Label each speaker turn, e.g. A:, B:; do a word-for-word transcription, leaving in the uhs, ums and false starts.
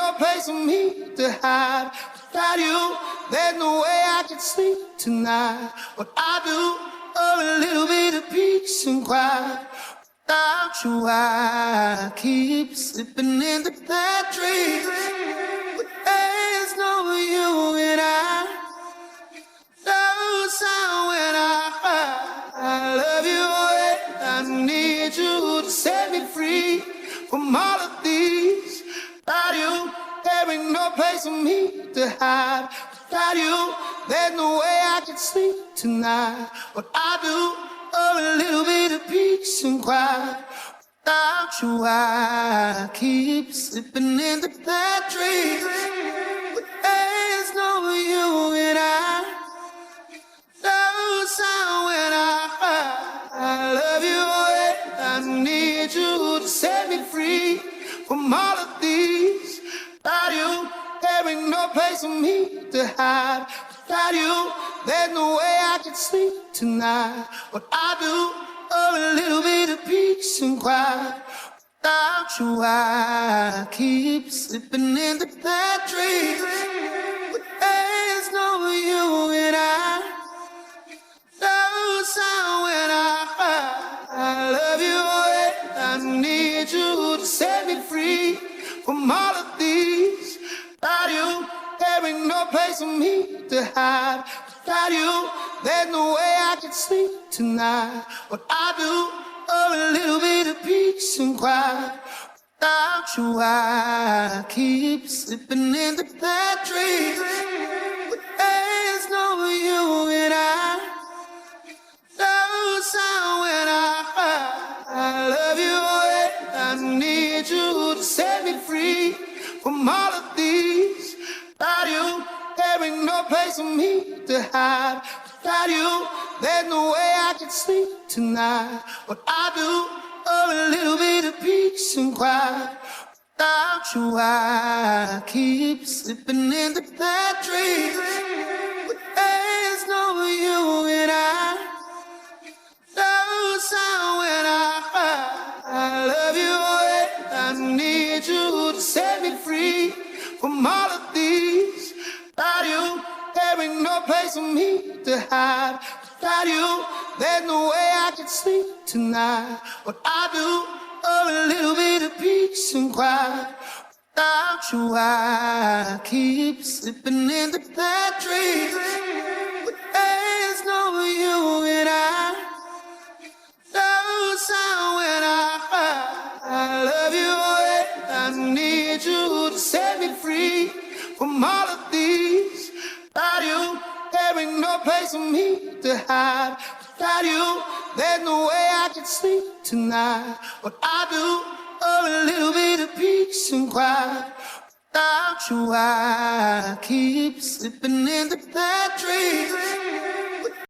A: no place for me to hide. Without you, there's no way I can sleep tonight. What I do, oh, a little bit of peace and quiet. Without you, I keep slipping into that dream. But there's no you and I. No sound when I cry. I love you and I need you to set me free from all of these. Without you, there ain't no place for me to hide. Without you, there's no way I can sleep tonight. What I do, oh, a little bit of peace and quiet. Without you, I keep slipping into that dream. But there's no you and I. No sound when I cry. I love you and I need you to set me free from all of these. Without you, there ain't no place for me to hide. Without you, there's no way I can sleep tonight. What I do, oh, a little bit of peace and quiet. Without you, I keep slipping into that dream. But there's no you and I. No sound when I cry. I love you and I need you to set me free from all of these. Without you, there ain't no place for me to hide. Without you, there's no way I can sleep tonight. What I do, oh, a little bit of peace and quiet. Without you, I keep slipping into that dream. But there's no you and I. No sound when I cry. I love you and I need you to set me free from all of these. Without you, there ain't no place for me to hide. Without you, there's no way I can sleep tonight. What I do, oh, a little bit of peace and quiet. Without you, I keep slipping into that dream. But there's no you and I. No sound when I cry. I love you and I need you to set me free from all of these. Without you, there ain't no place for me to hide. Without you, there's no way I can sleep tonight. What I do, oh, a little bit of peace and quiet. Without you, I keep slipping into that dream. But there's no you and I. No sound when I cry. I love you and I need you to set me free from all of these. Without you, there ain't no place for me to hide. Without you, there's no way I can sleep tonight. What I do, oh, a little bit of peace and quiet. Without you, I keep slipping into that dream.